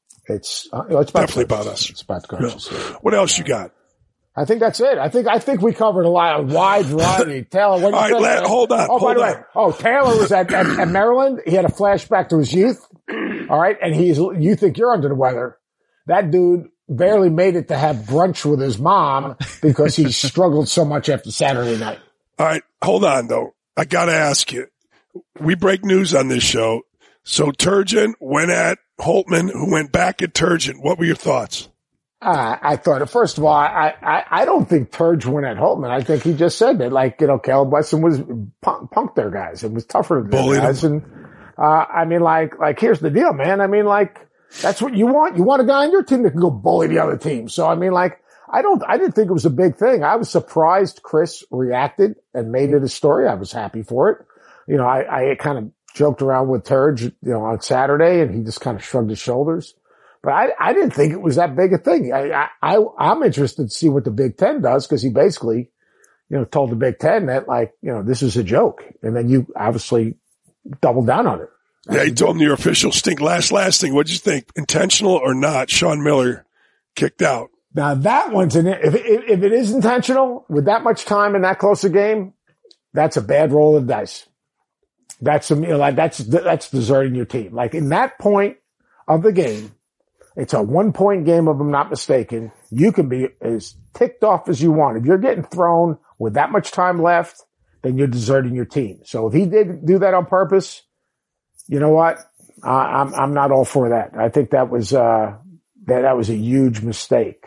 Speaker 1: It's uh, it's about
Speaker 5: definitely
Speaker 1: coaches.
Speaker 5: about us.
Speaker 1: It's about the coaches.
Speaker 5: No. What else you got?
Speaker 1: I think that's it. I think I think we covered a lot, a wide variety. Taylor, what do you
Speaker 5: All right,
Speaker 1: think?
Speaker 5: let, hold on.
Speaker 1: Oh,
Speaker 5: hold
Speaker 1: by the
Speaker 5: on.
Speaker 1: way, oh Taylor was at, at, at Maryland. He had a flashback to his youth. All right, and he's you think you're under the weather? That dude barely made it to have brunch with his mom because he struggled so much after Saturday night.
Speaker 5: All right, hold on though. I got to ask you. We break news on this show. So Turgeon went at Holtman, who went back at Turgeon. What were your thoughts?
Speaker 1: Uh, I thought, first of all, I, I, I don't think Turge went at Holtman. I think he just said that, like, you know, Caleb Wesson was punk, punked their guys. It was tougher than their guys. And, uh, I mean, like, like, here's the deal, man. I mean, like, that's what you want. You want a guy on your team that can go bully the other team. So, I mean, like, I don't, I didn't think it was a big thing. I was surprised Chris reacted and made it a story. I was happy for it. You know, I, I kind of joked around with Turge, you know, on Saturday and he just kind of shrugged his shoulders. But I, I didn't think it was that big a thing. I, I, I'm interested to see what the Big Ten does because he basically, you know, told the Big Ten that, like, you know, this is a joke. And then you obviously doubled down on it.
Speaker 5: Yeah, he told him your official stink. Last, last thing. What'd you think? Intentional or not? Sean Miller kicked out.
Speaker 1: Now that one's an, if, if, if it is intentional with that much time in that close a game, that's a bad roll of the dice. That's, you know, like, that's, that's deserting your team. Like in that point of the game, it's a one point game if I'm not mistaken. You can be as ticked off as you want. If you're getting thrown with that much time left, then you're deserting your team. So if he did do that on purpose, you know what? Uh, I'm, I'm not all for that. I think that was, uh, that, that was a huge mistake.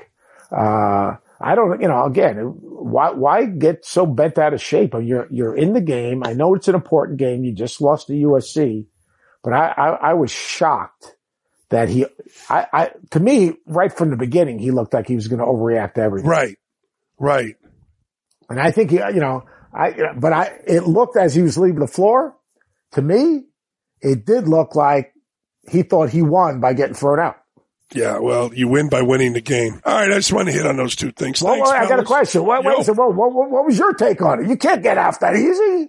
Speaker 1: Uh, I don't, you know, again, why, why get so bent out of shape? You're, you're in the game. I know it's an important game. You just lost to U S C, but I, I, I was shocked that he, I, I, to me, right from the beginning, he looked like he was going to overreact to everything.
Speaker 5: Right. Right.
Speaker 1: And I think, he, you know, I, but I, it looked as he was leaving the floor, to me, it did look like he thought he won by getting thrown out.
Speaker 5: Yeah, well, you win by winning the game. All right, I just want to hit on those two things.
Speaker 1: Well,
Speaker 5: Thanks,
Speaker 1: well, I got a question. Wait, wait a second. What, what, what was your take on it? You can't get off that easy.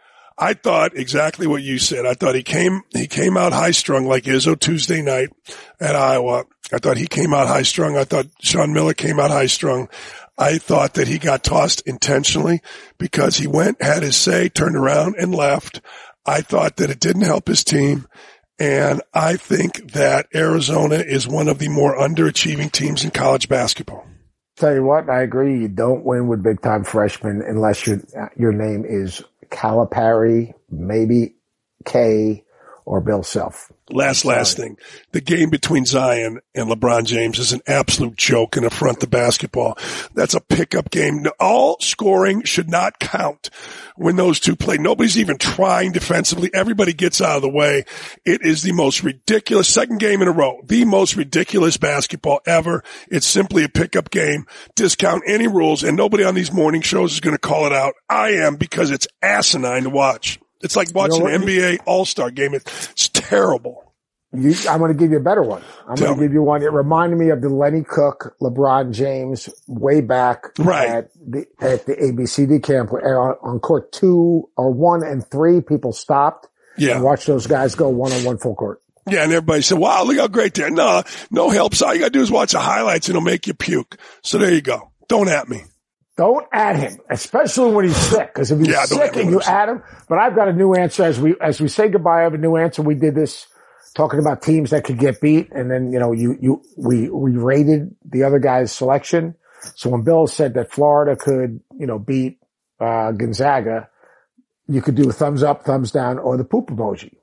Speaker 5: I thought exactly what you said. I thought he came, he came out high strung like Izzo Tuesday night at Iowa. I thought he came out high strung. I thought Sean Miller came out high strung. I thought that he got tossed intentionally because he went, had his say, turned around and left. I thought that it didn't help his team. And I think that Arizona is one of the more underachieving teams in college basketball.
Speaker 1: Tell you what, I agree. You don't win with big time freshmen unless your, your name is Calipari, maybe K, or Bill Self.
Speaker 5: Last, last thing. The game between Zion and LeBron James is an absolute joke in the front of basketball. That's a pickup game. All scoring should not count when those two play. Nobody's even trying defensively. Everybody gets out of the way. It is the most ridiculous second game in a row. The most ridiculous basketball ever. It's simply a pickup game. Discount any rules, and nobody on these morning shows is going to call it out. I am, because it's asinine to watch. It's like watching an N B A All-Star game. It's terrible.
Speaker 1: You, I'm going to give you a better one. I'm going to give you one. It reminded me of the Lenny Cook, LeBron James way back
Speaker 5: right.
Speaker 1: at the at the A B C D camp where on, on court two or one and three, people stopped
Speaker 5: yeah.
Speaker 1: and watched those guys go one on one full court.
Speaker 5: Yeah, and everybody said, "Wow, look how great they're." No, no help. All you got to do is watch the highlights, and it'll make you puke. So there you go. Don't at me.
Speaker 1: Don't add him, especially when he's sick. Because if he's
Speaker 5: yeah,
Speaker 1: sick and you add him, but I've got a new answer as we as we say goodbye. I have a new answer. We did this talking about teams that could get beat, and then you know you you we we rated the other guy's selection. So when Bill said that Florida could you know beat uh Gonzaga, you could do a thumbs up, thumbs down, or the poop emoji.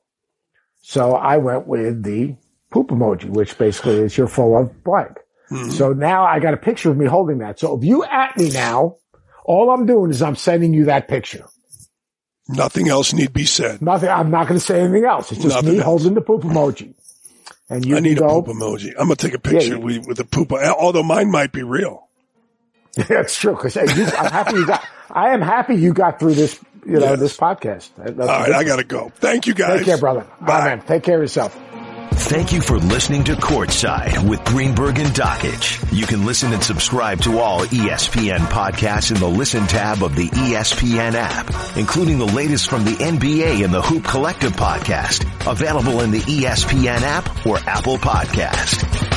Speaker 1: So I went with the poop emoji, which basically is you're full of blank. Mm-hmm. So now I got a picture of me holding that. So if you at me now, all I'm doing is I'm sending you that picture.
Speaker 5: Nothing else need be said.
Speaker 1: Nothing. I'm not going to say anything else. It's just Nothing me else. holding the poop emoji. And you
Speaker 5: I need
Speaker 1: go,
Speaker 5: a poop emoji. I'm going to take a picture yeah, you, with a poop, although mine might be real.
Speaker 1: That's true. Cause I'm happy you got, I am happy you got through this, you know, yes. this podcast. That's
Speaker 5: all right. I got to go. Thank you guys.
Speaker 1: Take care, brother.
Speaker 5: Bye.
Speaker 1: All right, man. Take care of yourself.
Speaker 4: Thank you for listening to Courtside with Greenberg and Dockich. You can listen and subscribe to all E S P N podcasts in the Listen tab of the E S P N app, including the latest from the N B A and the Hoop Collective podcast, available in the E S P N app or Apple Podcast.